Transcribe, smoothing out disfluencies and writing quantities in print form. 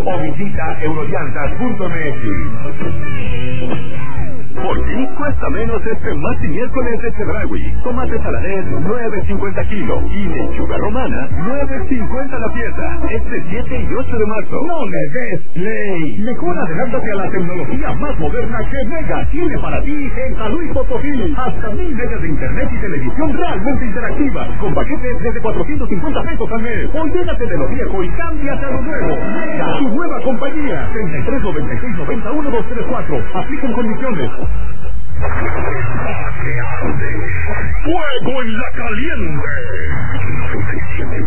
o visita eurollantas.mx. Por ti cuesta menos este martes y miércoles de Chedraui. Tomate saladez, 9.50 kilos. Y lechuga romana, 9.50 la pieza. Este 7 y 8 de marzo. ¡No le des play! Mejor adelántate a la tecnología más moderna que Mega tiene para ti en San Luis Potosí. Hasta 1,000 megas de internet y televisión realmente interactiva. Con paquetes desde 450 pesos al mes. Olvídate de lo viejo y cámbiate a lo nuevo. Mega, tu nueva compañía. 33 96 91 234. Aplican condiciones. ¡Fuego en la caliente!